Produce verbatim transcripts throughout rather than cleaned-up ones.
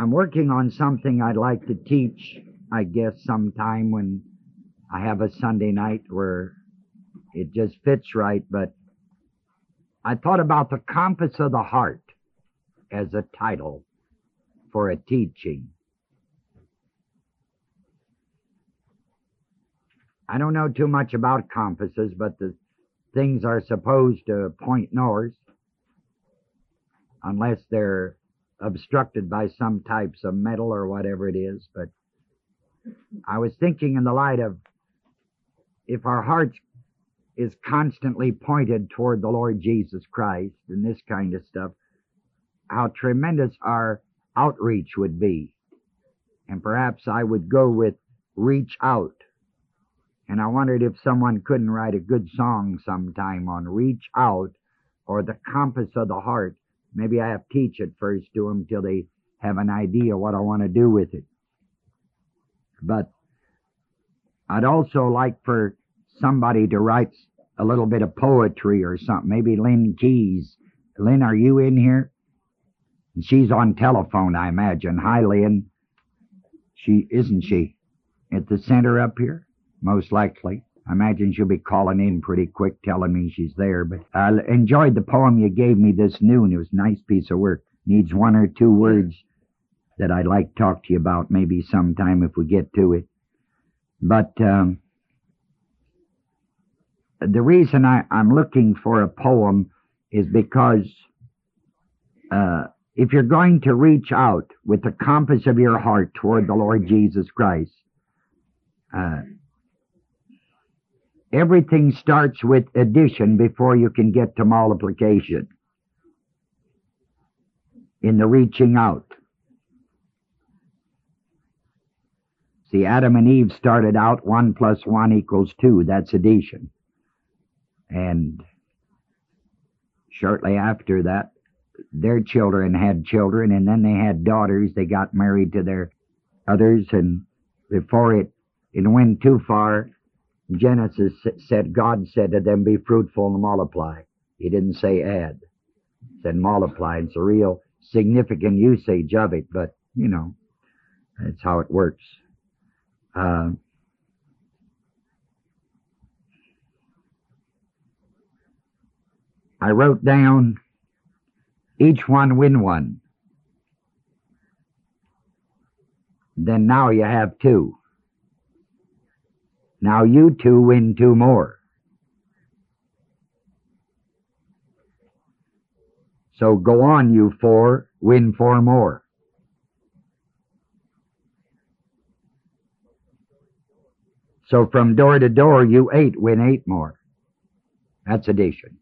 I'm working on something I'd like to teach, I guess, sometime when I have a Sunday night where it just fits right, but I thought about the compass of the heart as a title for a teaching. I don't know too much about compasses, but the things are supposed to point north unless they're obstructed by some types of metal or whatever it is. But I was thinking in the light of if our heart is constantly pointed toward the Lord Jesus Christ and this kind of stuff, how tremendous our outreach would be. And perhaps I would go with reach out. And I wondered if someone couldn't write a good song sometime on reach out or the compass of the heart. Maybe I have to teach it first to them till they have an idea what I want to do with it. But I'd also like for somebody to write a little bit of poetry or something. Maybe Lynn Keys. Lynn, are you in here? She's on telephone, I imagine. Hi, Lynn. She, isn't she? At the center up here? Most likely. I imagine she'll be calling in pretty quick telling me she's there. But I enjoyed the poem you gave me this noon. It was a nice piece of work. Needs one or two words that I'd like to talk to you about maybe sometime if we get to it. But um, the reason I, I'm looking for a poem is because uh, if you're going to reach out with the compass of your heart toward the Lord Jesus Christ, uh, everything starts with addition before you can get to multiplication in the reaching out. See, Adam and Eve started out one plus one equals two. That's addition. And shortly after that, their children had children, and then they had daughters. They got married to their others, and before it, it went too far, Genesis said, God said to them, be fruitful and multiply. He didn't say add. He said multiply. It's a real significant usage of it, but, you know, that's how it works. Uh, I wrote down, each one win one. Then now you have two. Now you two win two more. So go on, you four, win four more. So from door to door, you eight win eight more. That's addition.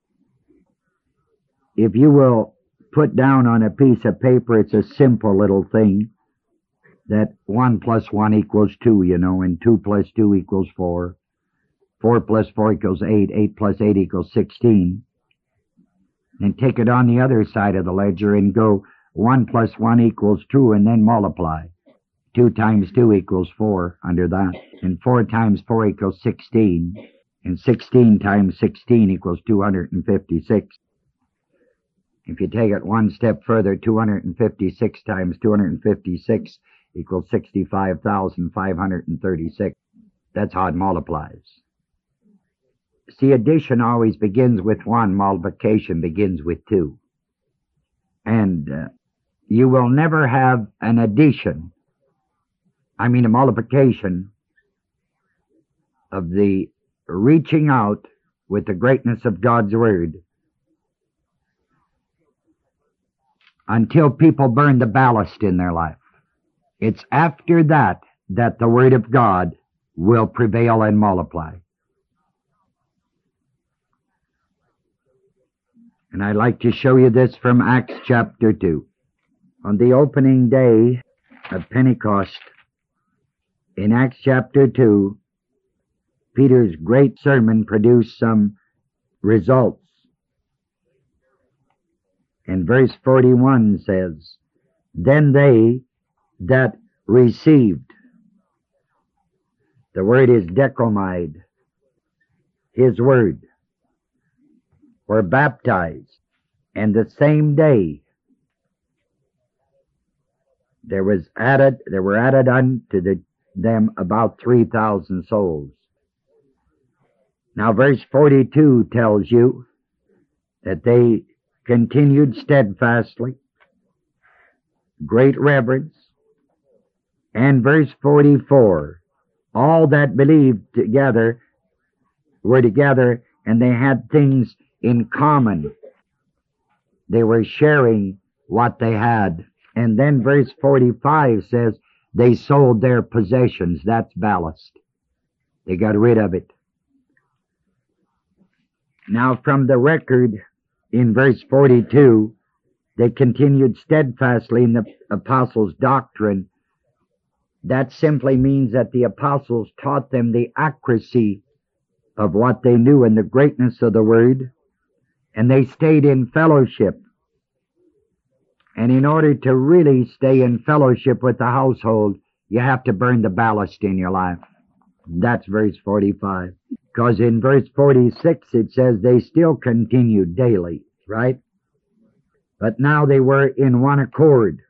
If you will put down on a piece of paper, it's a simple little thing, that one plus one equals two, you know, and two plus two equals four. Four plus four equals eight. Eight plus eight equals sixteen. And take it on the other side of the ledger and go one plus one equals two, and then multiply. Two times two equals four under that. And four times four equals sixteen. And sixteen times sixteen equals two hundred fifty-six. If you take it one step further, two hundred fifty-six times two hundred fifty-six equals sixty-five thousand five hundred thirty-six. That's how it multiplies. See, addition always begins with one, multiplication begins with two. And uh, you will never have an addition, I mean a multiplication, of the reaching out with the greatness of God's Word until people burn the ballast in their life. It's after that that the Word of God will prevail and multiply. And I'd like to show you this from Acts chapter two. On the opening day of Pentecost, in Acts chapter two, Peter's great sermon produced some results. And verse forty-one says, then they that received, the word is decomide, his word, were baptized, and the same day there was added, there were added unto the, them about three thousand souls. Now verse forty-two tells you that they continued steadfastly, great reverence, and verse forty-four, all that believed together were together, and they had things in common. They were sharing what they had. And then verse forty-five says they sold their possessions. That's ballast. They got rid of it. Now from the record in verse forty-two, they continued steadfastly in the apostles' doctrine. That simply means that the apostles taught them the accuracy of what they knew and the greatness of the word, and they stayed in fellowship. And in order to really stay in fellowship with the household, you have to burn the ballast in your life. That's verse forty-five. Because in verse forty-six it says they still continued daily, right? But now they were in one accord.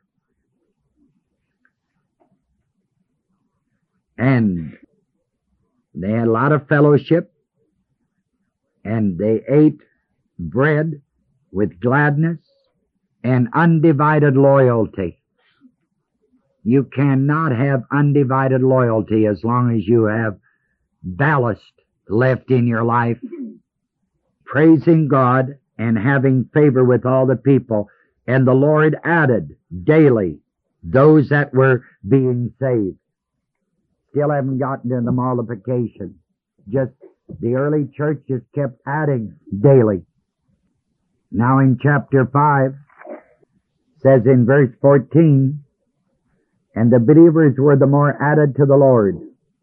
And they had a lot of fellowship, and they ate bread with gladness and undivided loyalty. You cannot have undivided loyalty as long as you have ballast left in your life, praising God and having favor with all the people. And the Lord added daily those that were being saved. Still haven't gotten to the multiplication. Just the early church just kept adding daily. Now in chapter five, says in verse fourteen, and the believers were the more added to the Lord,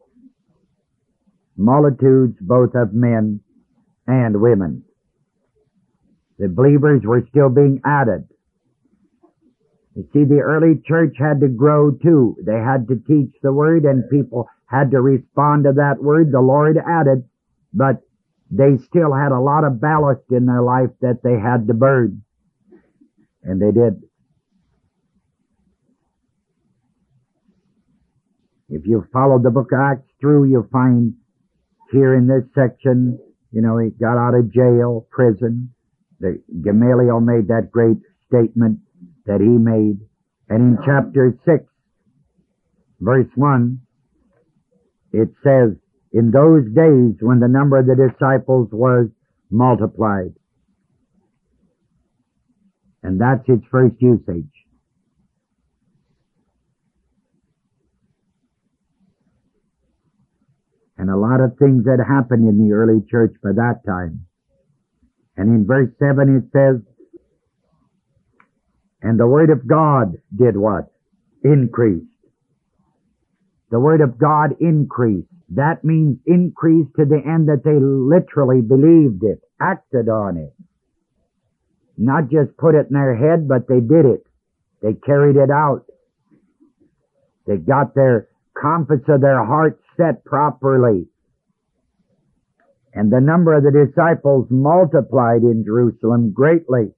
multitudes both of men and women. The believers were still being added. You see, the early church had to grow too. They had to teach the word, and people had to respond to that word. The Lord added, but they still had a lot of ballast in their life that they had to burn. And they did. If you follow the book of Acts through, you'll find here in this section, you know, he got out of jail, prison. The, Gamaliel made that great statement that he made. And in chapter six, verse one, it says, in those days when the number of the disciples was multiplied. And that's its first usage. And a lot of things that happened in the early church by that time. And in verse seven it says, and the word of God did what? Increased. The word of God increased. That means increased to the end that they literally believed it, acted on it. Not just put it in their head, but they did it. They carried it out. They got their compass of their heart set properly. And the number of the disciples multiplied in Jerusalem greatly.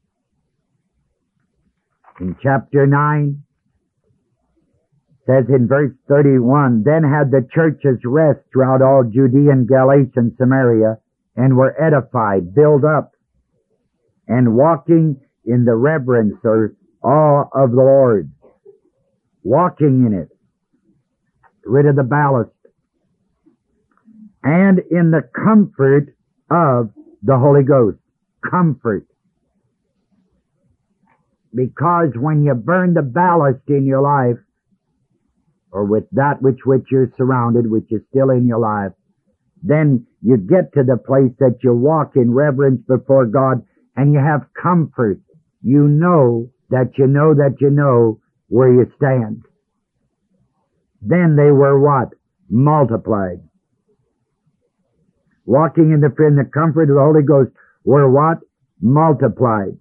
In chapter nine, says in verse thirty-one, then had the churches rest throughout all Judea and Galatia and Samaria, and were edified, built up, and walking in the reverence or awe of the Lord. Walking in it. Rid of the ballast. And in the comfort of the Holy Ghost. Comfort. Because when you burn the ballast in your life, or with that which which you're surrounded, which is still in your life, then you get to the place that you walk in reverence before God, and you have comfort. You know that you know that you know where you stand. Then they were what? Multiplied. Walking in the, in the comfort of the Holy Ghost were what? Multiplied.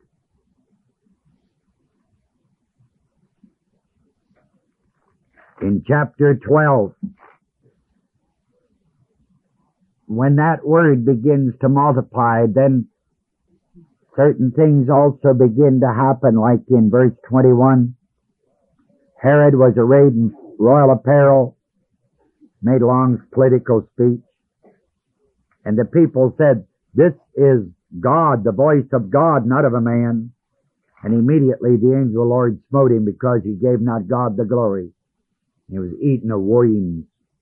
In chapter twelve, when that word begins to multiply, then certain things also begin to happen, like in verse twenty-one. Herod was arrayed in royal apparel, made a long political speech, and the people said, "This is God, the voice of God, not of a man." And immediately the angel of the Lord smote him because he gave not God the glory. He was eating of worms.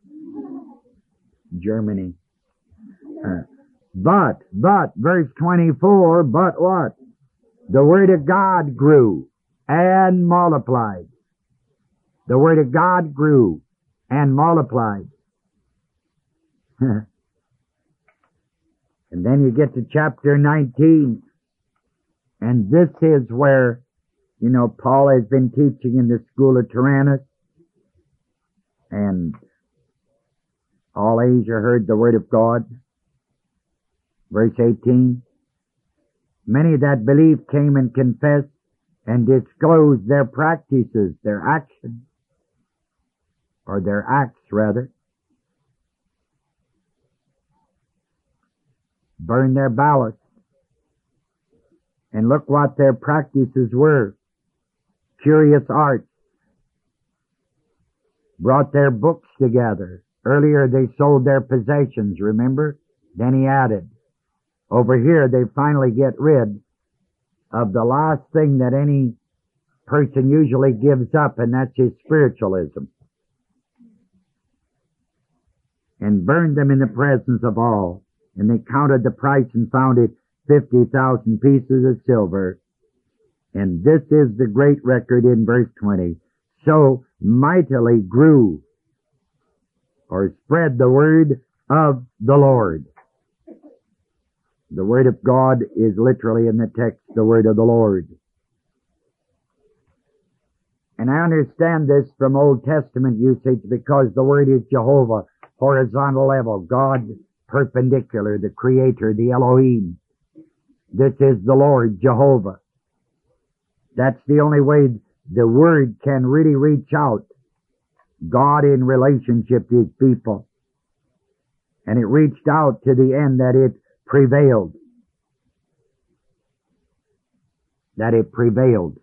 Germany. Uh, but, but, verse twenty-four, but what? The word of God grew and multiplied. The word of God grew and multiplied. And then you get to chapter nineteen. And this is where, you know, Paul has been teaching in the school of Tyrannus. And all Asia heard the word of God. Verse eighteen. Many that believed came and confessed and disclosed their practices, their actions, or their acts rather. Burned their ballast. And look what their practices were. Curious arts. Brought their books together. Earlier they sold their possessions, remember? Then he added. Over here they finally get rid of the last thing that any person usually gives up, and that's his spiritualism. And burned them in the presence of all. And they counted the price and found it fifty thousand pieces of silver. And this is the great record in verse twenty. So mightily grew or spread the word of the Lord. The word of God is literally in the text, the word of the Lord. And I understand this from Old Testament usage because the word is Jehovah, horizontal level, God perpendicular, the Creator, the Elohim. This is the Lord, Jehovah. That's the only way the word can really reach out. God in relationship to His people. And it reached out to the end that it prevailed. That it prevailed.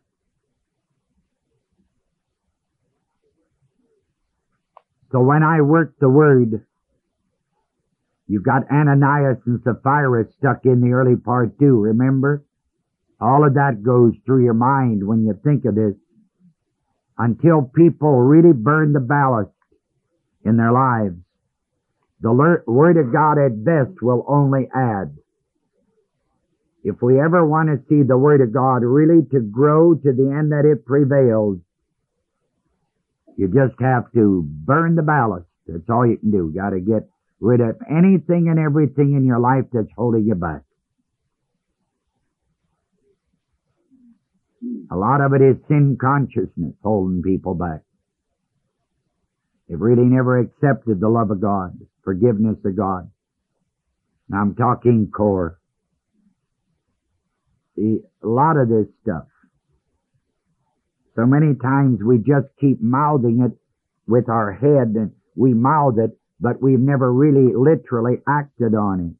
So when I worked the word, you've got Ananias and Sapphira stuck in the early part too, remember? All of that goes through your mind when you think of this. Until people really burn the ballast in their lives, the Word of God at best will only add. If we ever want to see the Word of God really to grow to the end that it prevails, you just have to burn the ballast. That's all you can do. Got to get rid of anything and everything in your life that's holding you back. A lot of it is sin consciousness holding people back. They've really never accepted the love of God, forgiveness of God. Now I'm talking core. See, a lot of this stuff. So many times we just keep mouthing it with our head, and we mouth it, but we've never really literally acted on it.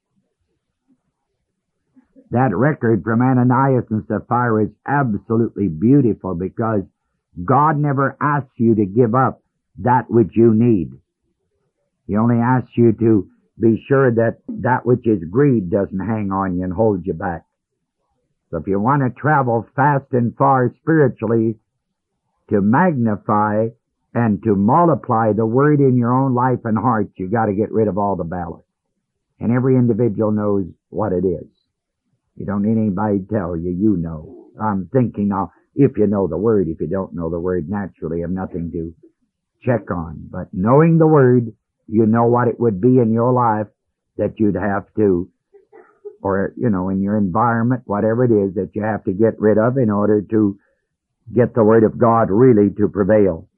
That record from Ananias and Sapphira is absolutely beautiful because God never asks you to give up that which you need. He only asks you to be sure that that which is greed doesn't hang on you and hold you back. So if you want to travel fast and far spiritually, to magnify and to multiply the word in your own life and heart, you got to get rid of all the ballast. And every individual knows what it is. You don't need anybody to tell you, you know. I'm thinking now, if you know the word, if you don't know the word, naturally you have nothing to check on. But knowing the word, you know what it would be in your life that you'd have to, or, you know, in your environment, whatever it is that you have to get rid of in order to get the word of God really to prevail.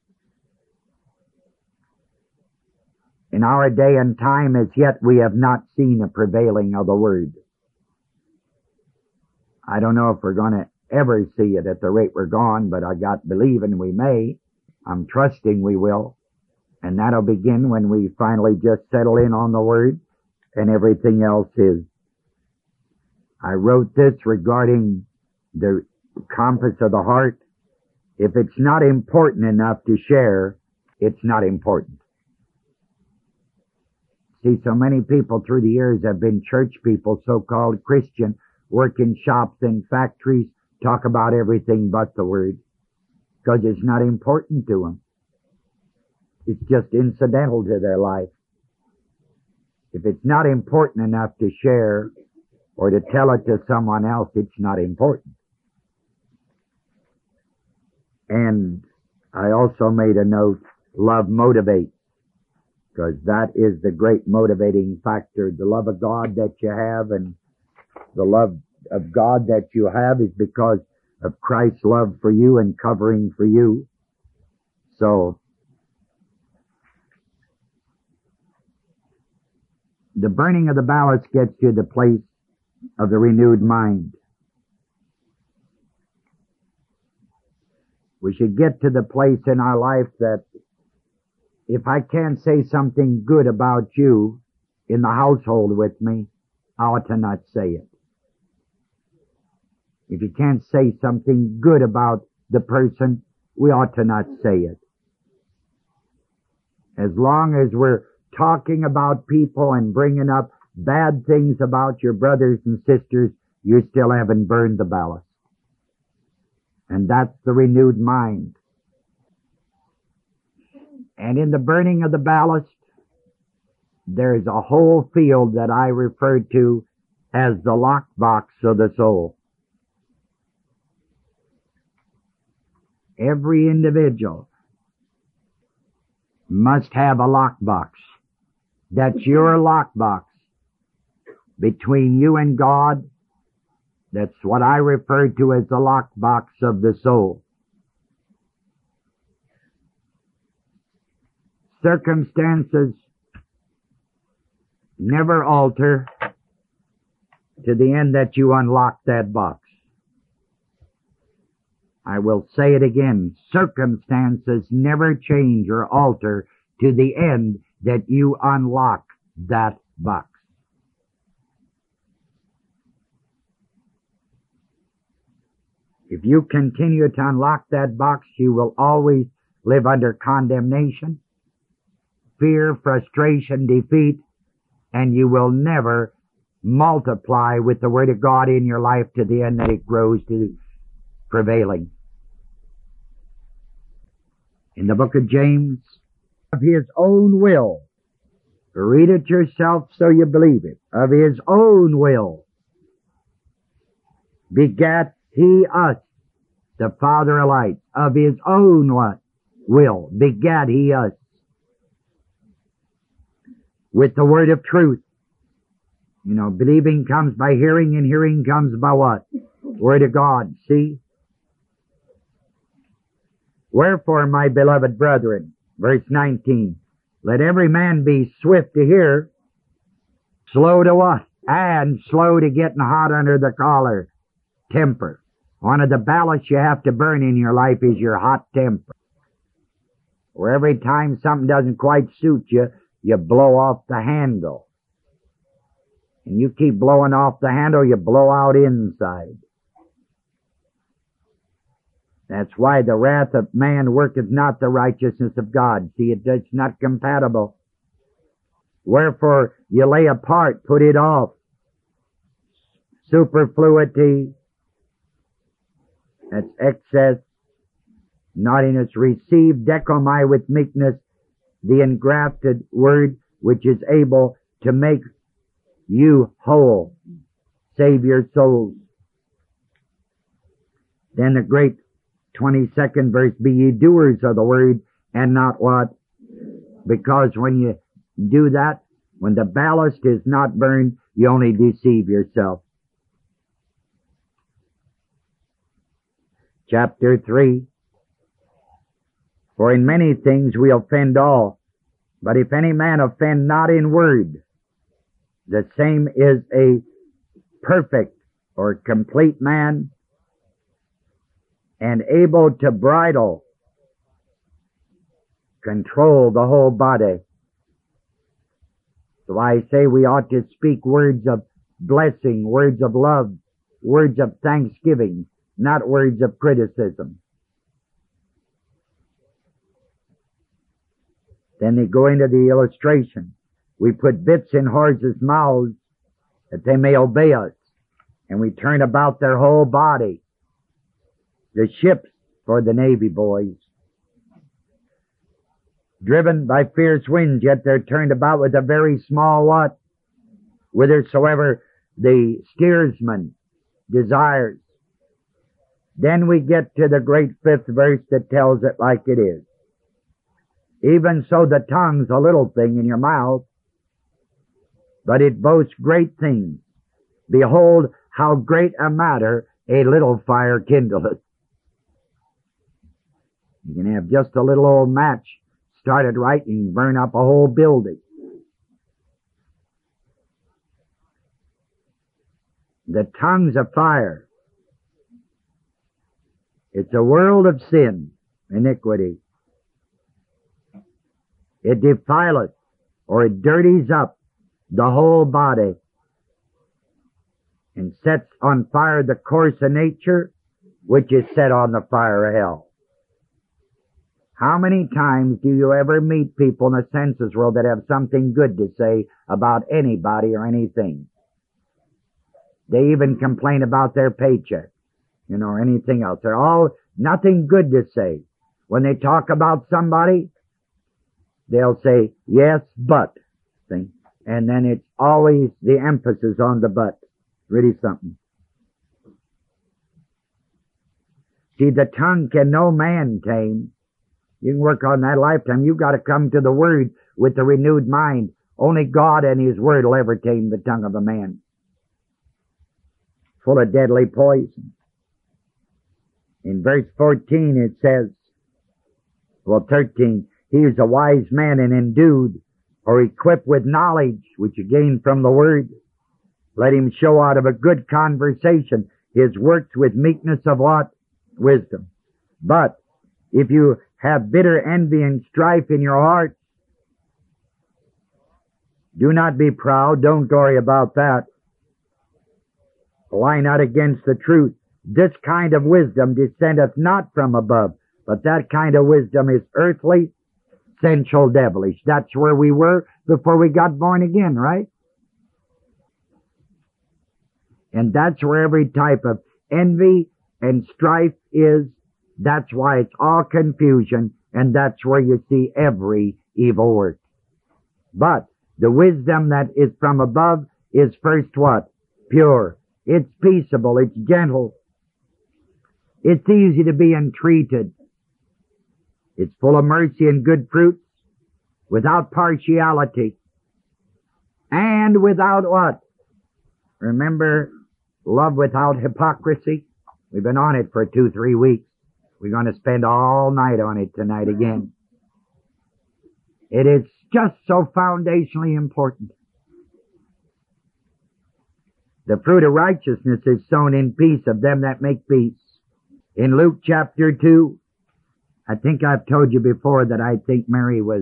In our day and time, as yet, we have not seen a prevailing of the word. I don't know if we're going to ever see it at the rate we're gone, but I got believing we may. I'm trusting we will. And that'll begin when we finally just settle in on the word and everything else is. I wrote this regarding the compass of the heart. If it's not important enough to share, it's not important. See, so many people through the years have been church people, so-called Christian, work in shops and factories, talk about everything but the Word, because it's not important to them. It's just incidental to their life. If it's not important enough to share or to tell it to someone else, it's not important. And I also made a note, love motivates, because that is the great motivating factor. The love of God that you have, and the love of God that you have is because of Christ's love for you and covering for you. So, the burning of the ballast gets you to the place of the renewed mind. We should get to the place in our life that if I can't say something good about you in the household with me, I ought to not say it. If you can't say something good about the person, we ought to not say it. As long as we're talking about people and bringing up bad things about your brothers and sisters, you still haven't burned the ballast. And that's the renewed mind. And in the burning of the ballast, there is a whole field that I refer to as the lockbox of the soul. Every individual must have a lockbox. That's your lockbox between you and God. That's what I refer to as the lockbox of the soul. Circumstances never alter to the end that you unlock that box. I will say it again. Circumstances never change or alter to the end that you unlock that box. If you continue to unlock that box, you will always live under condemnation, fear, frustration, defeat, and you will never multiply with the Word of God in your life to the end that it grows to prevailing. In the book of James, of His own will, read it yourself so you believe it, of His own will begat He us, the Father of lights. Of His own what? Will begat He us with the word of truth. You know, believing comes by hearing, and hearing comes by what? Word of God. See? Wherefore, my beloved brethren, verse nineteen, let every man be swift to hear, slow to what? And slow to getting hot under the collar. Temper. One of the ballasts you have to burn in your life is your hot temper. Where every time something doesn't quite suit you, you blow off the handle. And you keep blowing off the handle, you blow out inside. That's why the wrath of man worketh not the righteousness of God. See, it, it's not compatible. Wherefore you lay apart, put it off. Superfluity, that's excess. Naughtiness, receive decomai with meekness, the engrafted word which is able to make you whole, save your souls. Then the great twenty-second verse, be ye doers of the word and not what? Because when you do that, when the ballast is not burned, you only deceive yourself. Chapter three, for in many things we offend all, but if any man offend not in word, the same is a perfect or complete man, and able to bridle, control the whole body. So I say we ought to speak words of blessing, words of love, words of thanksgiving, not words of criticism. Then they go into the illustration. We put bits in horses' mouths that they may obey us, and we turn about their whole body. The ships for the Navy boys. Driven by fierce winds, yet they're turned about with a very small what? Whithersoever the steersman desires. Then we get to the great fifth verse that tells it like it is. Even so the tongue's a little thing in your mouth, but it boasts great things. Behold, how great a matter a little fire kindleth. You can have just a little old match started right and burn up a whole building. The tongue's a fire. It's a world of sin, iniquity. It defileth, or it dirties up the whole body and sets on fire the course of nature, which is set on the fire of hell. How many times do you ever meet people in the census world that have something good to say about anybody or anything? They even complain about their paycheck, you know, or anything else. They're all nothing good to say. When they talk about somebody, they'll say, yes, but, see? And then it's always the emphasis on the but. Really something. See, the tongue can no man tame. You can work on that lifetime. You've got to come to the Word with the renewed mind. Only God and His Word will ever tame the tongue of a man. Full of deadly poison. In verse fourteen it says, well, thirteen, he is a wise man and endued or equipped with knowledge, which you gain from the Word. Let him show out of a good conversation his works with meekness of what? Wisdom. But if you have bitter envy and strife in your heart, do not be proud. Don't worry about that. Lie not against the truth. This kind of wisdom descendeth not from above, but that kind of wisdom is earthly, sensual, devilish. That's where we were before we got born again, right? And that's where every type of envy and strife is. That's why it's all confusion, and that's where you see every evil work. But the wisdom that is from above is first what? Pure. It's peaceable. It's gentle. It's easy to be entreated. It's full of mercy and good fruits, without partiality, and without what? Remember, love without hypocrisy? We've been on it for two, three weeks. We're going to spend all night on it tonight again. It is just so foundationally important. The fruit of righteousness is sown in peace of them that make peace. In Luke chapter two, I think I've told you before that I think Mary was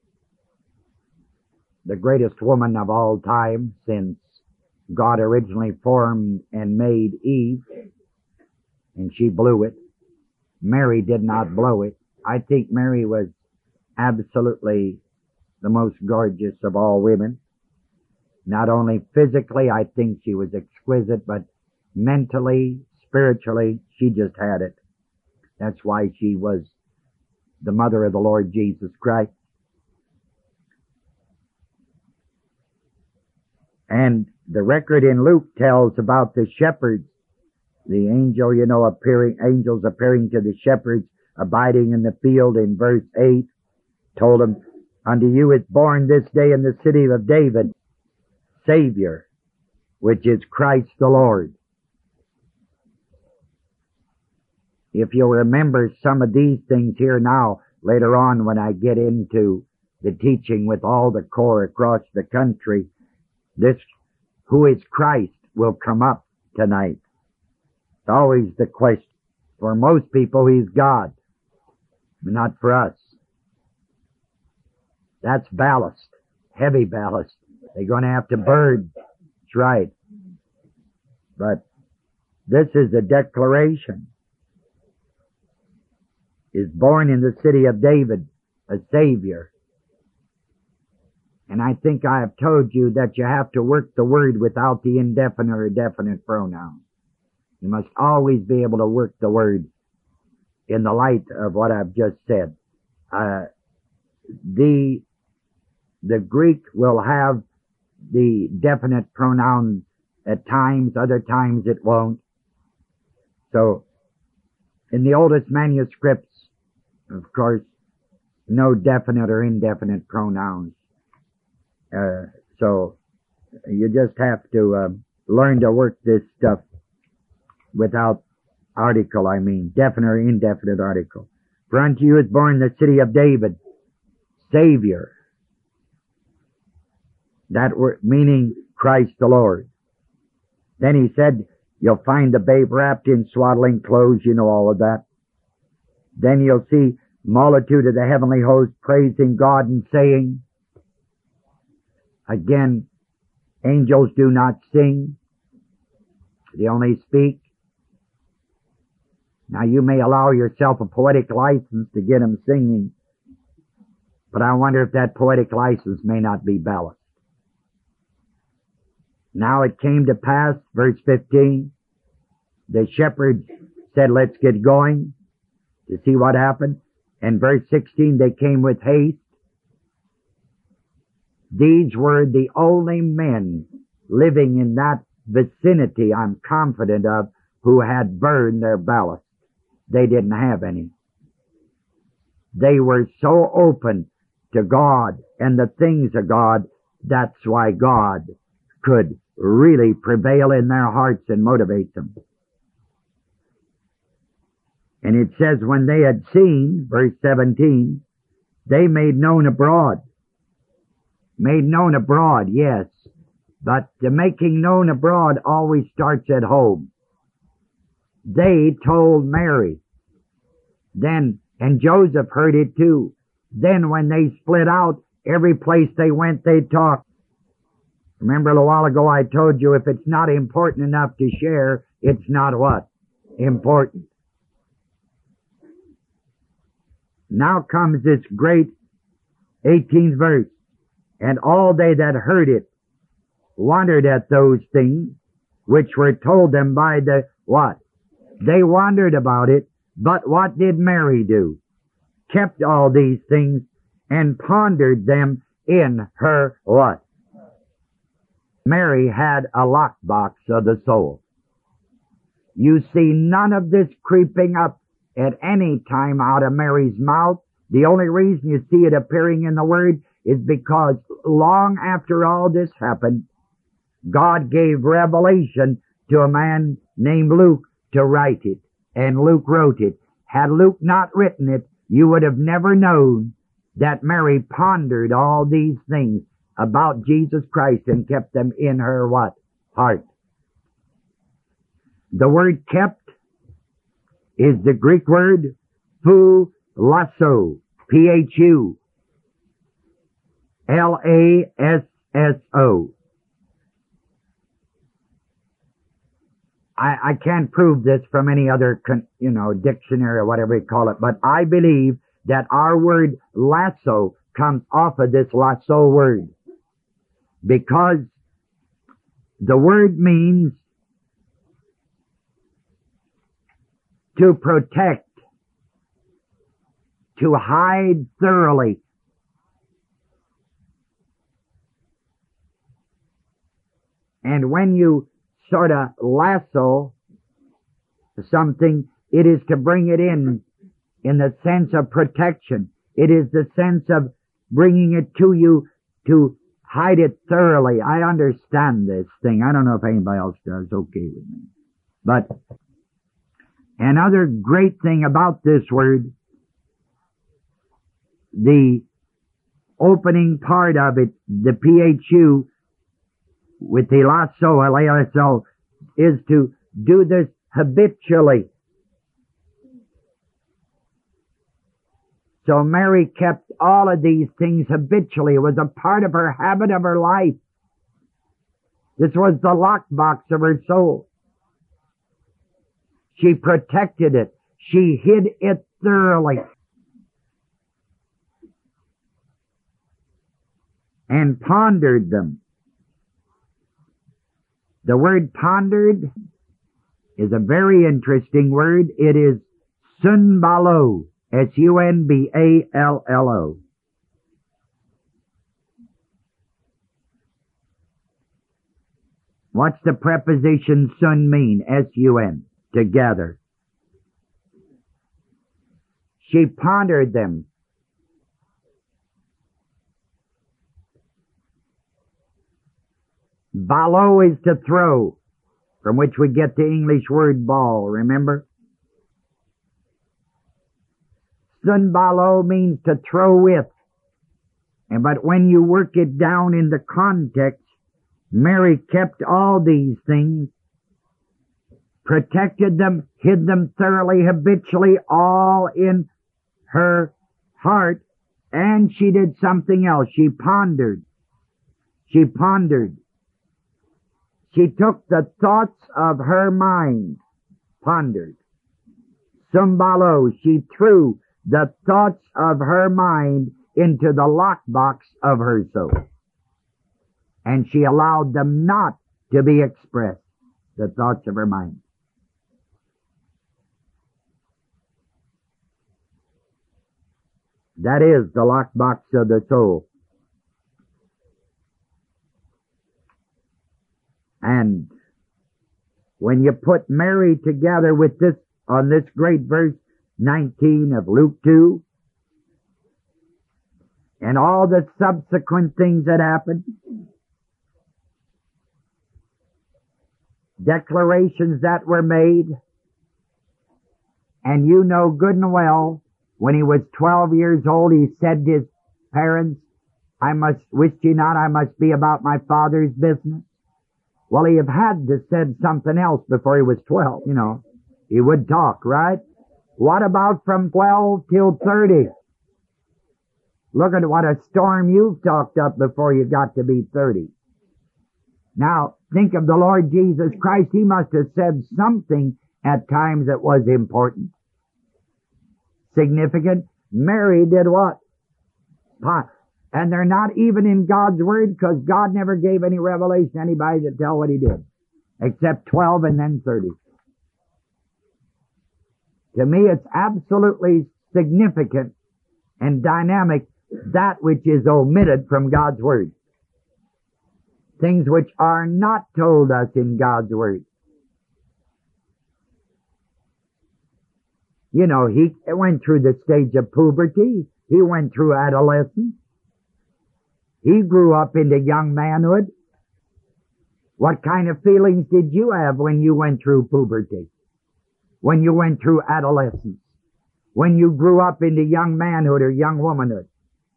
the greatest woman of all time since God originally formed and made Eve, and she blew it. Mary did not blow it. I think Mary was absolutely the most gorgeous of all women. Not only physically, I think she was exquisite, but mentally, spiritually, she just had it. That's why she was the mother of the Lord Jesus Christ. And the record in Luke tells about the shepherds. The angel, you know, appearing, angels appearing to the shepherds, abiding in the field in verse eight, told them, unto you is born this day in the city of David, Savior, which is Christ the Lord. If you'll remember some of these things here now, later on when I get into the teaching with all the corps across the country, this, who is Christ, will come up tonight. It's always the question. For most people, He's God. Not for us. That's ballast. Heavy ballast. They're going to have to burn. That's right. But this is a declaration. Is born in the city of David, a Savior. And I think I have told you that you have to work the word without the indefinite or definite pronoun. You must always be able to work the word in the light of what I've just said. Uh, the, the Greek will have the definite pronoun at times, other times it won't. So, in the oldest manuscripts, of course, no definite or indefinite pronouns. Uh, so, you just have to uh, learn to work this stuff without article, I mean, definite or indefinite article. For unto you is born the city of David, Savior. That word, meaning Christ the Lord. Then he said, you'll find the babe wrapped in swaddling clothes, you know all of that. Then you'll see multitude of the heavenly host praising God and saying, again, angels do not sing, they only speak. Now you may allow yourself a poetic license to get them singing, but I wonder if that poetic license may not be balanced. Now it came to pass, verse fifteen, the shepherds said, let's get going to see what happened. And verse sixteen, they came with haste. These were the only men living in that vicinity, I'm confident of, who had burned their ballast. They didn't have any. They were so open to God and the things of God, that's why God could really prevail in their hearts and motivate them. And it says, when they had seen, verse seventeen, they made known abroad. Made known abroad, yes. But the making known abroad always starts at home. They told Mary. Then, and Joseph heard it too. Then when they split out, every place they went, they talked. Remember a while ago I told you, if it's not important enough to share, it's not what? Important. Now comes this great eighteenth verse. And all they that heard it wondered at those things which were told them by the what? They wondered about it, but what did Mary do? Kept all these things and pondered them in her what? Mary had a lockbox of the soul. You see none of this creeping up at any time out of Mary's mouth. The only reason you see it appearing in the Word is because long after all this happened, God gave revelation to a man named Luke to write it. And Luke wrote it. Had Luke not written it, you would have never known that Mary pondered all these things about Jesus Christ and kept them in her what? Heart. The word kept is the Greek word phulasso, P H U L A S S O. I, I can't prove this from any other, con, you know, dictionary or whatever you call it, but I believe that our word lasso comes off of this lasso word. Because the word means to protect, to hide thoroughly. And when you sort of lasso something, it is to bring it in, in the sense of protection. It is the sense of bringing it to you to hide it thoroughly. I understand this thing. I don't know if anybody else does. Okay with me. But another great thing about this word, the opening part of it, the P H U, with the lasso, L A S O, is to do this habitually. So Mary kept all of these things habitually. It was a part of her habit of her life. This was the lockbox of her soul. She protected it. She hid it thoroughly. and pondered them. The word pondered is a very interesting word. It is sunballo, S U N B A L L O. What's the preposition sun mean? S U N, together. She pondered them. Ballo is to throw, from which we get the English word ball, remember? Sunballo means to throw with. And but when you work it down in the context, Mary kept all these things, protected them, hid them thoroughly, habitually, all in her heart, and she did something else. She pondered. She pondered. She took the thoughts of her mind, pondered. Sunballo, she threw the thoughts of her mind into the lockbox of her soul. And she allowed them not to be expressed, the thoughts of her mind. That is the lockbox of the soul. And when you put Mary together with this, on this great verse nineteen of Luke two, and all the subsequent things that happened, declarations that were made, and you know good and well, when he was twelve years old, he said to his parents, I must, wish ye not, I must be about my Father's business. Well, he have had to said something else before he was twelve, you know. He would talk, right? What about from twelve till thirty? Look at what a storm you've talked up before you got to be thirty. Now, think of the Lord Jesus Christ. He must have said something at times that was important, significant. Mary did what? And they're not even in God's Word, because God never gave any revelation to anybody to tell what he did, except twelve and then thirty. To me, it's absolutely significant and dynamic, that which is omitted from God's Word. Things which are not told us in God's Word. You know, he went through the stage of puberty. He went through adolescence. He grew up into young manhood. What kind of feelings did you have when you went through puberty? When you went through adolescence? When you grew up into young manhood or young womanhood?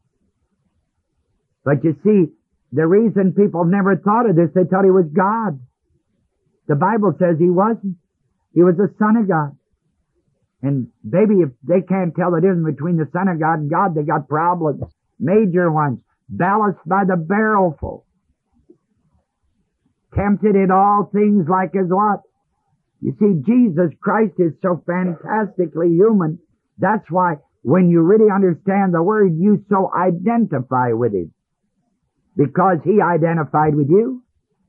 But you see, the reason people never thought of this, they thought he was God. The Bible says he wasn't. He was the Son of God. And baby, if they can't tell the difference between the Son of God and God, they got problems. Major ones. Ballast by the barrelful. Tempted in all things like as what? You see, Jesus Christ is so fantastically human. That's why when you really understand the Word, you so identify with him. Because he identified with you.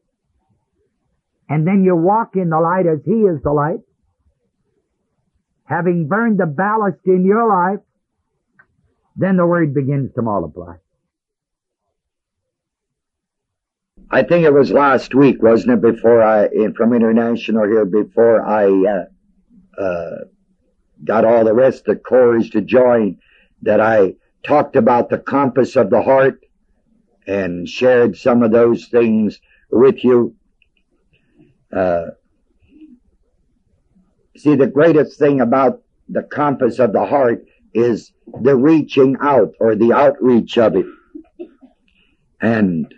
And then you walk in the light as he is the light. Having burned the ballast in your life, then the Word begins to multiply. I think it was last week, wasn't it, before I, from International here, before I uh, uh, got all the rest of the corps to join, that I talked about the compass of the heart and shared some of those things with you. Uh, see, the greatest thing about the compass of the heart is the reaching out, or the outreach of it. And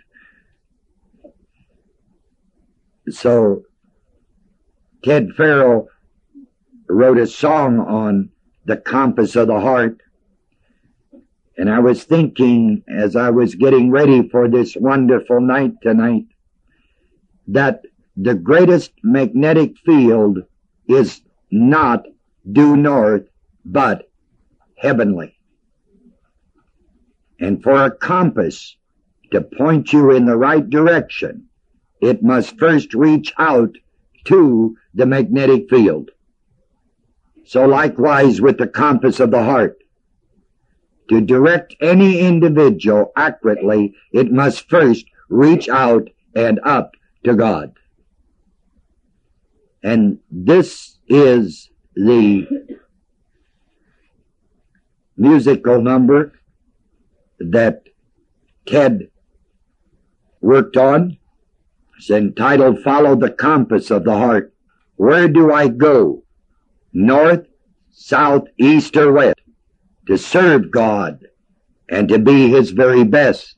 so Ted Farrell wrote a song on the compass of the heart. And I was thinking, as I was getting ready for this wonderful night tonight, that the greatest magnetic field is not due north, but heavenly. And for a compass to point you in the right direction, it must first reach out to the magnetic field. So likewise with the compass of the heart. To direct any individual accurately, it must first reach out and up to God. And this is the musical number that Ted worked on. It's entitled Follow the Compass of the Heart. Where do I go? North, south, east, or west? To serve God and to be His very best.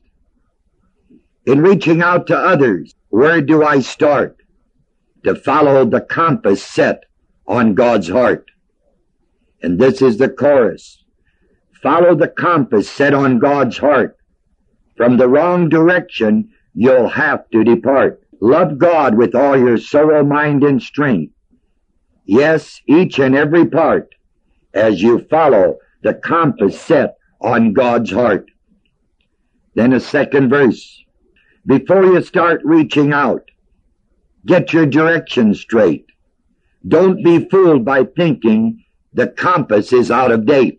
In reaching out to others, where do I start? To follow the compass set on God's heart. And this is the chorus. Follow the compass set on God's heart. From the wrong direction, you'll have to depart. Love God with all your soul, mind, and strength. Yes, each and every part, as you follow the compass set on God's heart. Then a second verse. Before you start reaching out, get your direction straight. Don't be fooled by thinking the compass is out of date.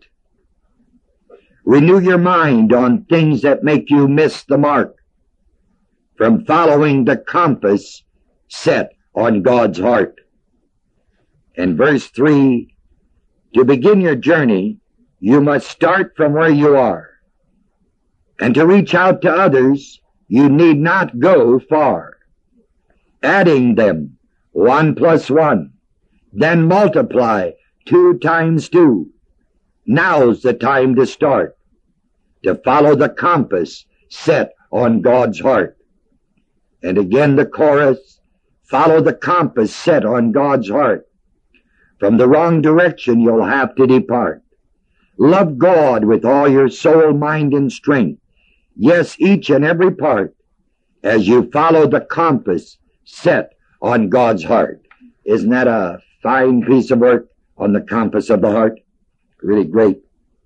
Renew your mind on things that make you miss the mark from following the compass set on God's heart. And verse three, to begin your journey, you must start from where you are. And to reach out to others, you need not go far. Adding them, one plus one, then multiply two times two. Now's the time to start, to follow the compass set on God's heart. And again the chorus, follow the compass set on God's heart. From the wrong direction you'll have to depart. Love God with all your soul, mind, and strength. Yes, each and every part, as you follow the compass set on God's heart. Isn't that a fine piece of work on the compass of the heart? Really great.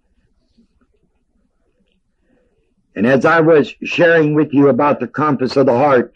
And as I was sharing with you about the compass of the heart,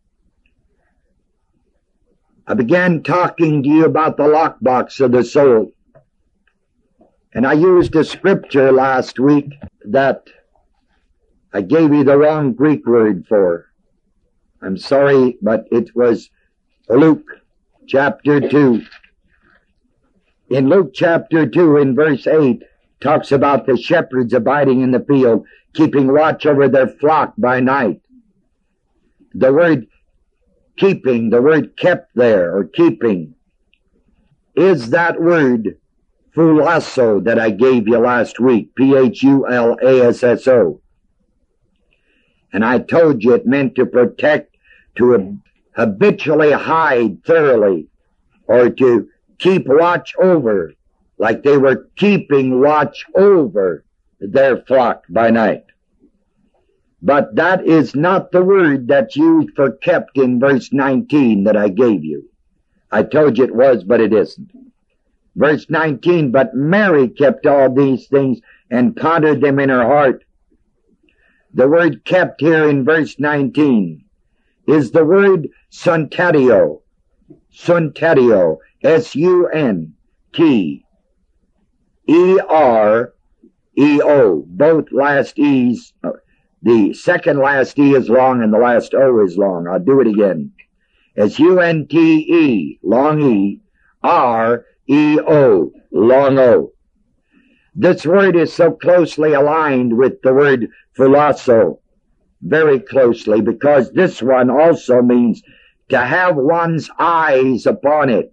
I began talking to you about the lockbox of the soul. And I used a scripture last week that I gave you the wrong Greek word for. I'm sorry, but it was Luke chapter two. In Luke chapter two, in verse eight, talks about the shepherds abiding in the field, keeping watch over their flock by night. The word keeping, the word kept there, or keeping, is that word phulasso that I gave you last week, P H U L A S S O. And I told you it meant to protect, to habitually hide thoroughly, or to keep watch over, like they were keeping watch over their flock by night. But that is not the word that's used for kept in verse nineteen that I gave you. I told you it was, but it isn't. Verse nineteen, but Mary kept all these things and pondered them in her heart. The word kept here in verse nineteen is the word suntatio. Suntatio. S U N T E R E O. Both last E's. The second last E is long and the last O is long. I'll do it again. S U N T E, long E, R E O, long O. This word is so closely aligned with the word phulasso, very closely, because this one also means to have one's eyes upon it,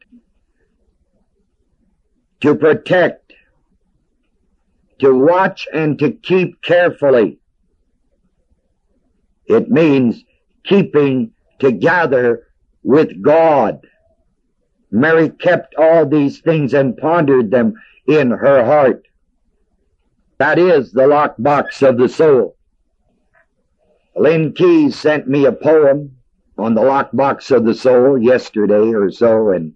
to protect, to watch and to keep carefully. It means keeping together with God. Mary kept all these things and pondered them in her heart. That is the lockbox of the soul. Lynn Keyes sent me a poem on the lockbox of the soul yesterday or so, and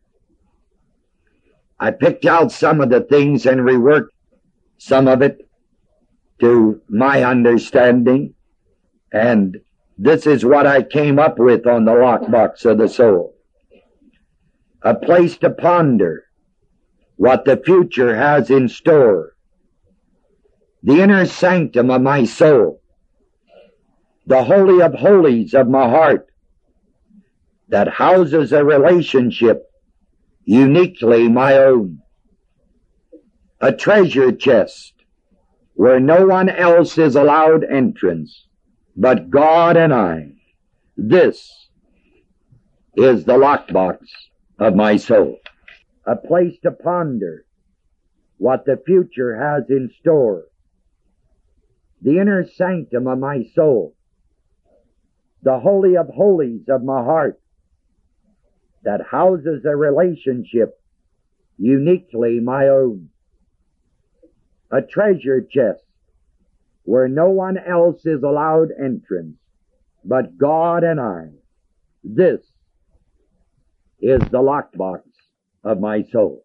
I picked out some of the things and reworked some of it to my understanding. And this is what I came up with on the lockbox of the soul. A place to ponder what the future has in store. The inner sanctum of my soul. The holy of holies of my heart that houses a relationship uniquely my own. A treasure chest where no one else is allowed entrance but God and I. This is the lockbox of my soul. A place to ponder what the future has in store. The inner sanctum of my soul. The holy of holies of my heart that houses a relationship uniquely my own. A treasure chest where no one else is allowed entrance but God and I. This is the lockbox of my soul.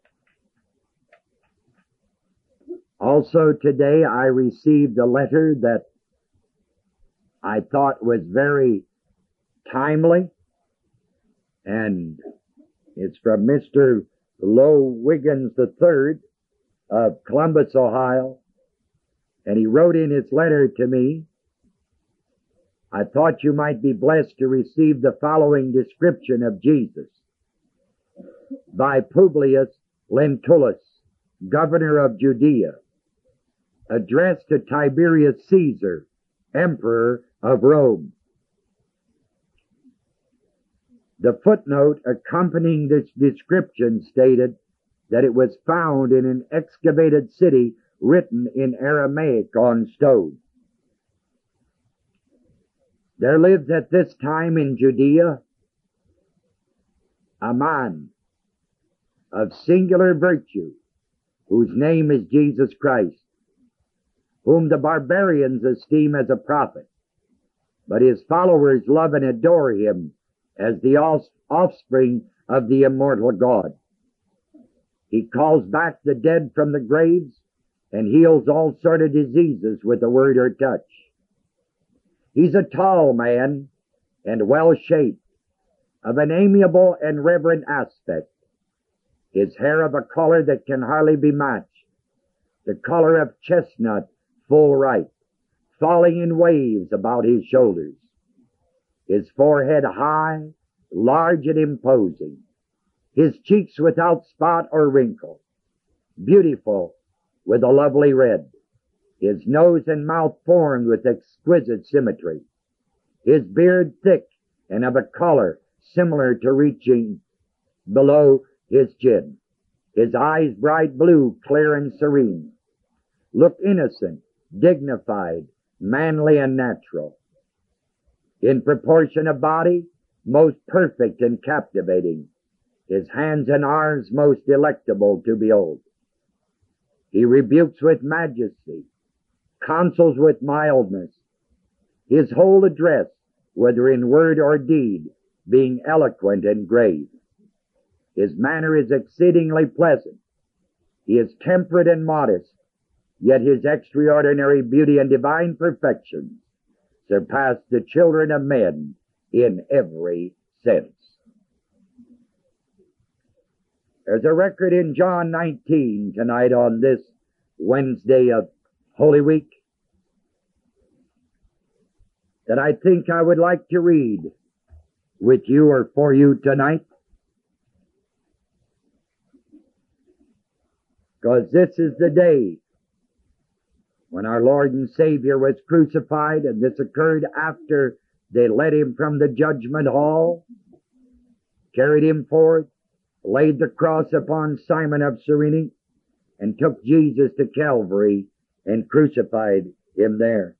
Also today I received a letter that I thought was very timely, and it's from Mister Low Wiggins the third of Columbus, Ohio, and he wrote in his letter to me, I thought you might be blessed to receive the following description of Jesus by Publius Lentulus, governor of Judea, addressed to Tiberius Caesar, emperor of Rome. The footnote accompanying this description stated that it was found in an excavated city written in Aramaic on stone. There lived at this time in Judea a man of singular virtue whose name is Jesus Christ, whom the barbarians esteem as a prophet, but his followers love and adore him as the offspring of the immortal God. He calls back the dead from the graves and heals all sort of diseases with a word or touch. He's a tall man and well-shaped, of an amiable and reverent aspect, his hair of a color that can hardly be matched, the color of chestnut full ripe, falling in waves about his shoulders, his forehead high, large and imposing, his cheeks without spot or wrinkle, beautiful with a lovely red, his nose and mouth formed with exquisite symmetry, his beard thick and of a color similar to reaching below his chin, his eyes bright blue, clear and serene, look innocent, dignified, manly and natural. In proportion of body, most perfect and captivating, his hands and arms most delectable to behold. He rebukes with majesty, counsels with mildness, his whole address, whether in word or deed, being eloquent and grave. His manner is exceedingly pleasant. He is temperate and modest, yet his extraordinary beauty and divine perfection surpass the children of men in every sense. There's a record in John nineteen tonight on this Wednesday of Holy Week that I think I would like to read with you or for you tonight, because this is the day when our Lord and Savior was crucified, and this occurred after they led him from the judgment hall, carried him forth, laid the cross upon Simon of Cyrene, and took Jesus to Calvary and crucified him there.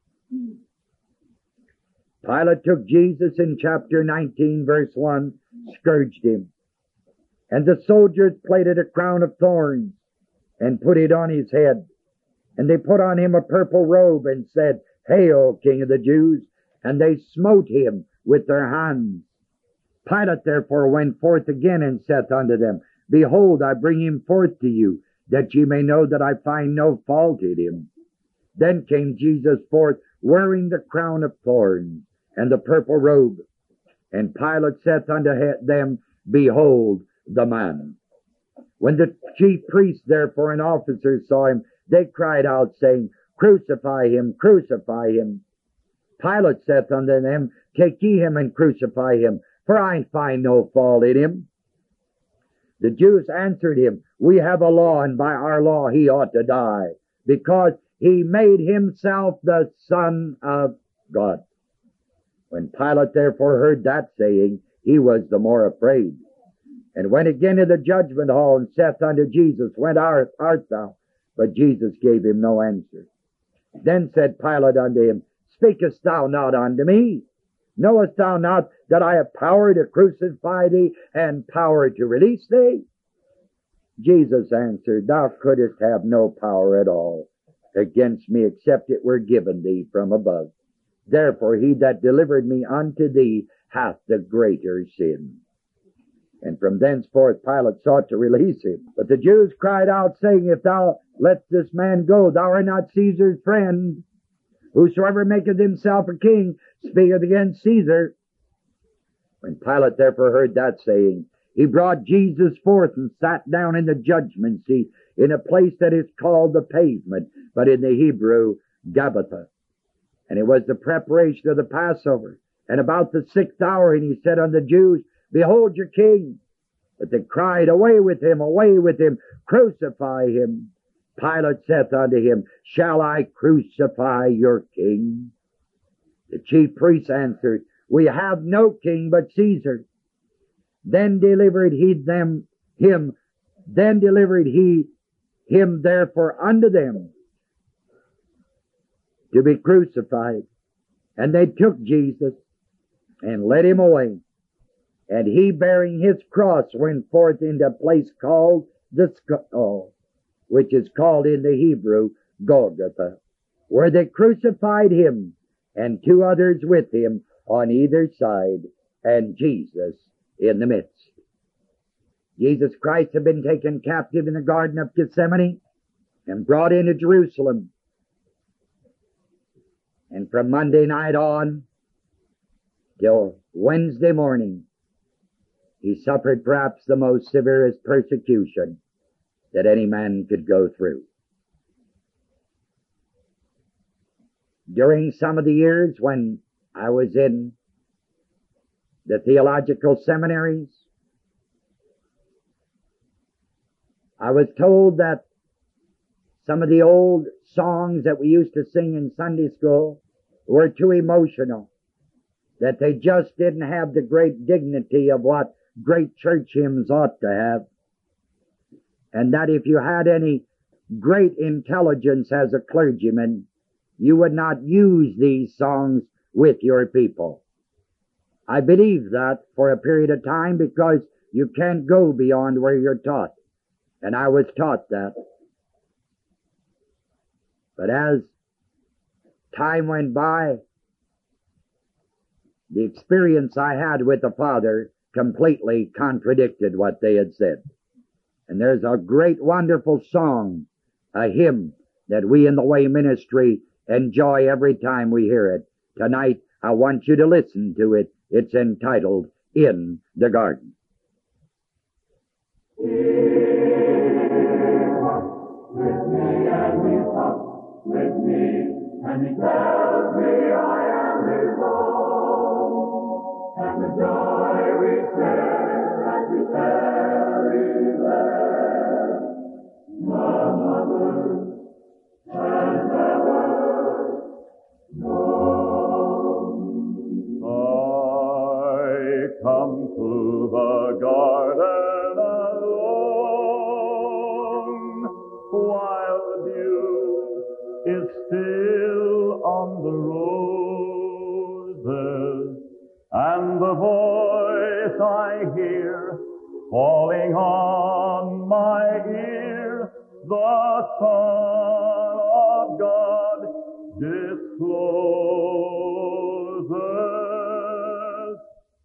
Pilate took Jesus in chapter nineteen, verse one, scourged him. And the soldiers plaited a crown of thorns and put it on his head. And they put on him a purple robe and said, Hail, King of the Jews! And they smote him with their hands. Pilate therefore went forth again and saith unto them, Behold, I bring him forth to you, that ye may know that I find no fault in him. Then came Jesus forth wearing the crown of thorns and the purple robe. And Pilate saith unto them, Behold the man. When the chief priests therefore and officers saw him, they cried out, saying, Crucify him, crucify him. Pilate saith unto them, Take ye him and crucify him, for I find no fault in him. The Jews answered him, We have a law, and by our law he ought to die, because he made himself the Son of God. When Pilate therefore heard that saying, he was the more afraid, and went again to the judgment hall, and saith unto Jesus, Whence art, art thou? But Jesus gave him no answer. Then said Pilate unto him, Speakest thou not unto me? Knowest thou not that I have power to crucify thee, and power to release thee? Jesus answered, Thou couldst have no power at all against me, except it were given thee from above. Therefore he that delivered me unto thee hath the greater sin. And from thenceforth Pilate sought to release him. But the Jews cried out, saying, If thou let this man go, thou art not Caesar's friend. Whosoever maketh himself a king speaketh against Caesar. When Pilate therefore heard that saying, he brought Jesus forth and sat down in the judgment seat in a place that is called the Pavement, but in the Hebrew, Gabbatha. And it was the preparation of the Passover. And about the sixth hour, and he said unto the Jews, Behold your king. But they cried, Away with him, away with him, crucify him. Pilate saith unto him, Shall I crucify your king? The chief priests answered, We have no king but Caesar. Then delivered he them him, then delivered he him therefore unto them to be crucified. And they took Jesus and led him away. And he, bearing his cross, went forth into a place called the Skull, which is called in the Hebrew Golgotha, where they crucified him and two others with him on either side, and Jesus in the midst. Jesus Christ had been taken captive in the Garden of Gethsemane and brought into Jerusalem. And from Monday night on till Wednesday morning, he suffered perhaps the most severest persecution that any man could go through. During some of the years when I was in the theological seminaries, I was told that some of the old songs that we used to sing in Sunday school were too emotional, that they just didn't have the great dignity of what great church hymns ought to have, and that if you had any great intelligence as a clergyman, you would not use these songs with your people. I believed that for a period of time because you can't go beyond where you're taught, and I was taught that. But as time went by, the experience I had with the Father completely contradicted what they had said. And there's a great, wonderful song, a hymn, that we in the Way Ministry enjoy every time we hear it. Tonight, I want you to listen to it. It's entitled, In the Garden. With me and he talks with me, and he tells me I am his own, and the joy we share as we tarry there, none other has ever known. I come to the garden alone, while the dew is still on the roses, and the voice I hear falling on my ear, the Son of God discloses.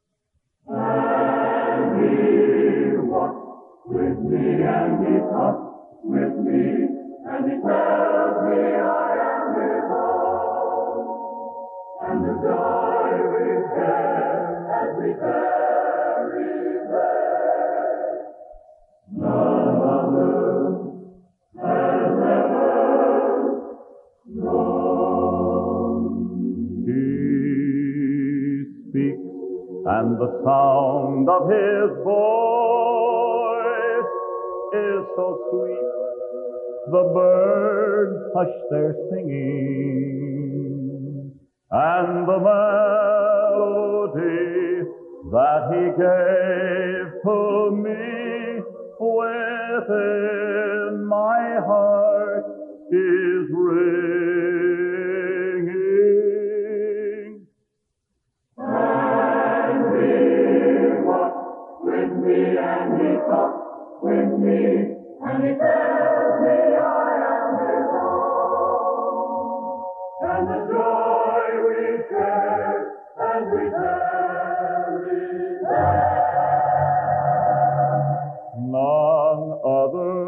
And he walks with me, and he talks with me, and he tells me I am his own, the joy we share as we tarry there. None other has ever known. He speaks, and the sound of his voice is so sweet, the birds hush their singing, and the melody that he gave to me within my heart is ringing. And he walked with me, and he talked with me, and he tells me I am his own. And the joy we share as we tarry there. None other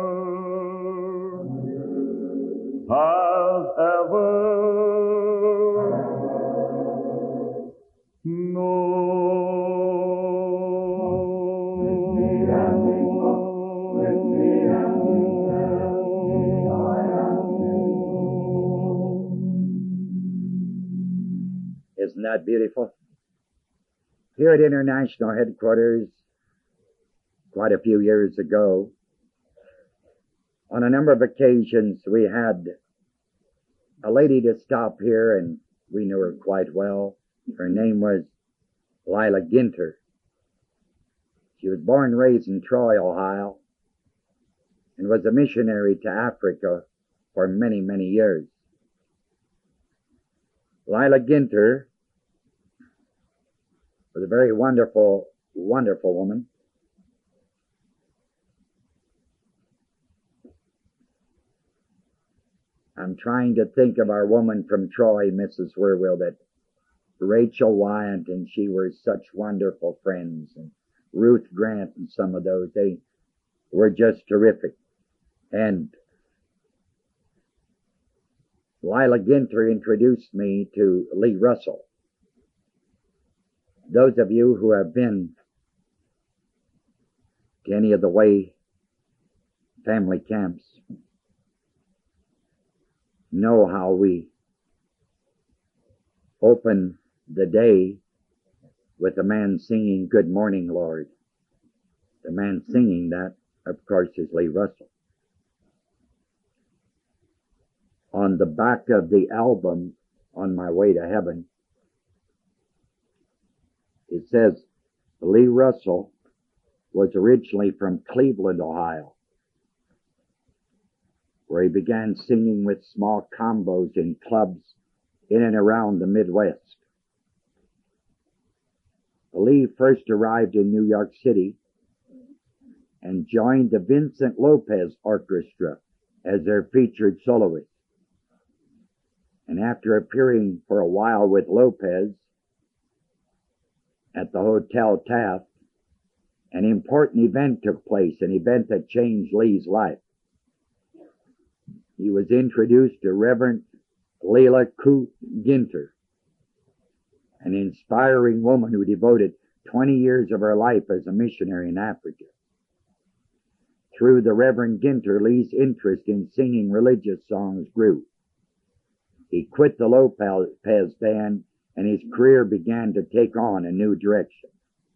has ever Isn't that beautiful? Here at International Headquarters, quite a few years ago, on a number of occasions we had a lady to stop here, and we knew her quite well. Her name was Lila Ginter. She was born and raised in Troy, Ohio, and was a missionary to Africa for many, many years. Lila Ginter was a very wonderful, wonderful woman. I'm trying to think of our woman from Troy, Missus Wierwille, that Rachel Wyant and she were such wonderful friends, and Ruth Grant and some of those. They were just terrific. And Lila Ginter introduced me to Lee Russell. Those of you who have been to any of the Way family camps know how we open the day with a man singing "Good Morning, Lord." The man singing that, of course, is Lee Russell. On the back of the album, On My Way to Heaven, it says Lee Russell was originally from Cleveland, Ohio, where he began singing with small combos in clubs in and around the Midwest. Lee first arrived in New York City and joined the Vincent Lopez Orchestra as their featured soloist. And after appearing for a while with Lopez at the Hotel Taft, an important event took place, an event that changed Lee's life. He was introduced to Reverend Lila Koot Ginter, an inspiring woman who devoted twenty years of her life as a missionary in Africa. Through the Reverend Ginter, Lee's interest in singing religious songs grew. He quit the Lopez band, and his career began to take on a new direction.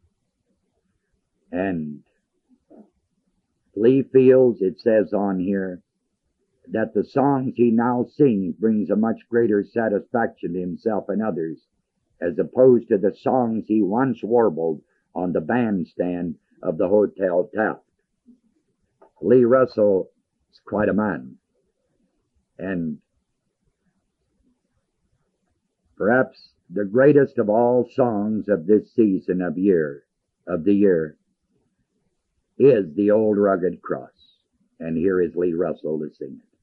And Lee feels, it says on here, that the songs he now sings brings a much greater satisfaction to himself and others, as opposed to the songs he once warbled on the bandstand of the Hotel Taft. Lee Russell is quite a man, and perhaps the greatest of all songs of this season of year, of the year, is The Old Rugged Cross. And here is Lee Russell to sing it.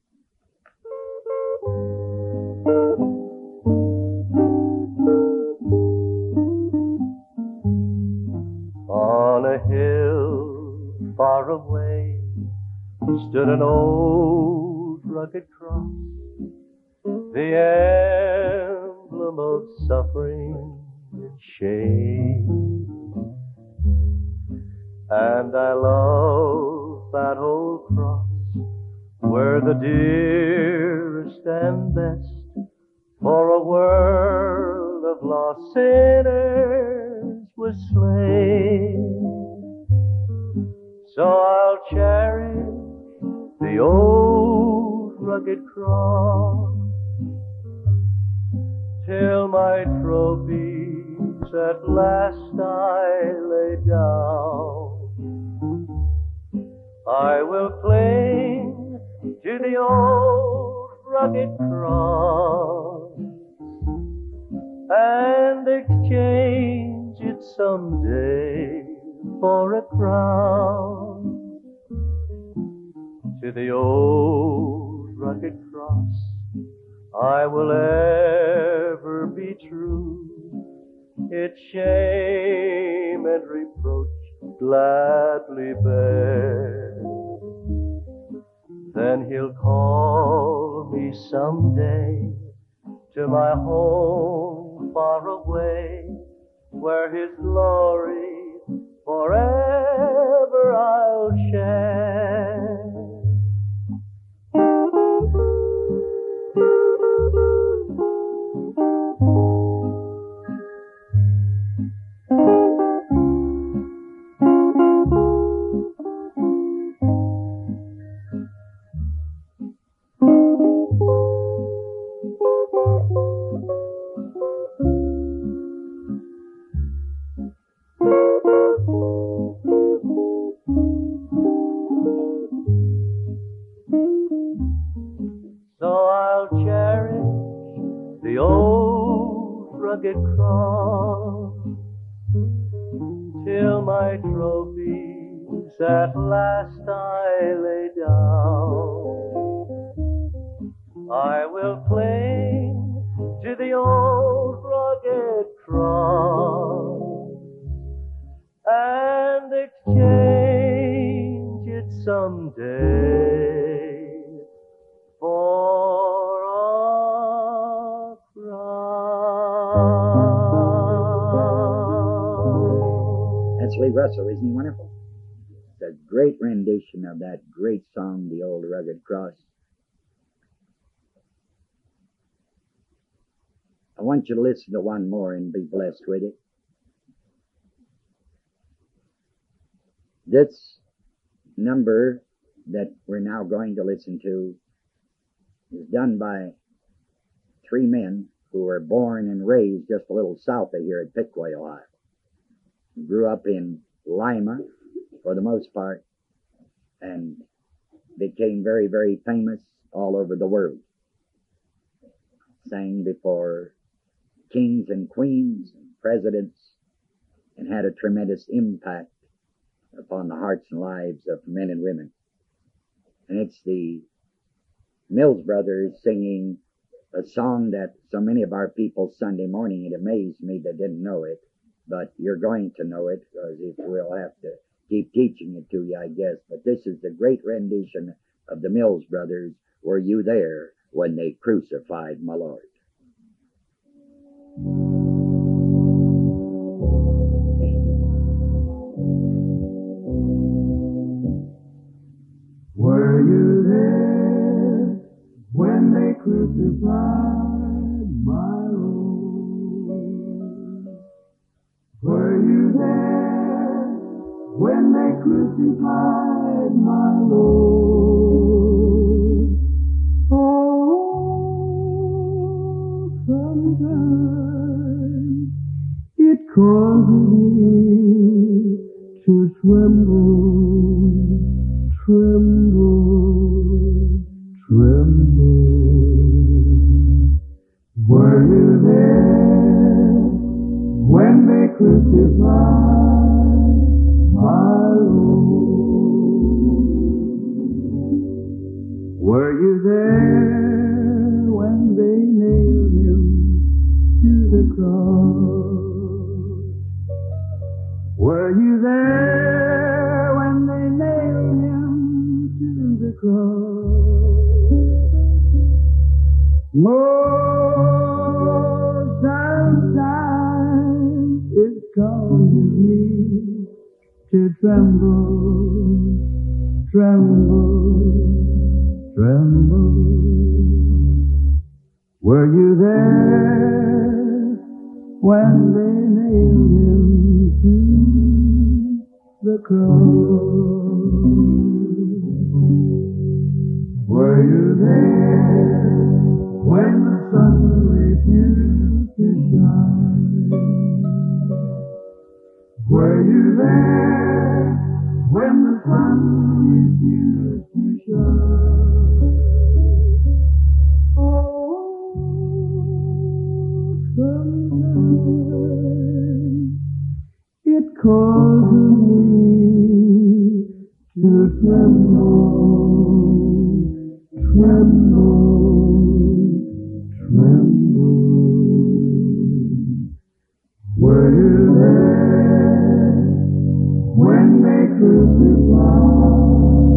On a hill far away stood an old rugged cross, the emblem of suffering and shame. And I love that old cross where the dearest and best for a world of lost sinners was slain. So I'll cherish the old rugged cross till my trophies at last I lay down. I will cling to the old rugged cross and exchange it someday for a crown. To the old rugged cross I will ever be true, its shame and reproach gladly bear. Then he'll call me someday to my home far away, where his glory forever I'll share. So I'll cherish the old rugged cross till my trophies at last I lay down. I will cling to the old rugged cross and exchange it someday for a crown. That's Lee Russell, isn't he wonderful? It's a great rendition of that great song, The Old Rugged Cross. I want you to listen to one more and be blessed with it. This number that we're now going to listen to is done by three men who were born and raised just a little south of here at Piqua, Ohio. Grew up in Lima for the most part and became very, very famous all over the world. Sang before kings and queens and presidents and had a tremendous impact upon the hearts and lives of men and women. And it's the Mills Brothers singing a song that so many of our people Sunday morning, it amazed me they didn't know it, but you're going to know it because if we'll have to keep teaching it to you, I guess. But this is the great rendition of the Mills Brothers, Were You There When They Crucified My Lord? Were you there when they crucified my Lord? Were you there when they crucified my Lord? Oh, sometimes it causes me to tremble, tremble, tremble. Were you there when they crucified my Lord? Were you there when they nailed him to the cross? Were you there when they nailed him to the cross? Most I causes me to tremble, tremble, tremble. Were you there when they nailed him to the cross? Were you there when the sun refused to shine? Were you there when the sun refused to shine? Oh, sometimes it causes me to tremble, tremble, tremble. Were you there when they crucified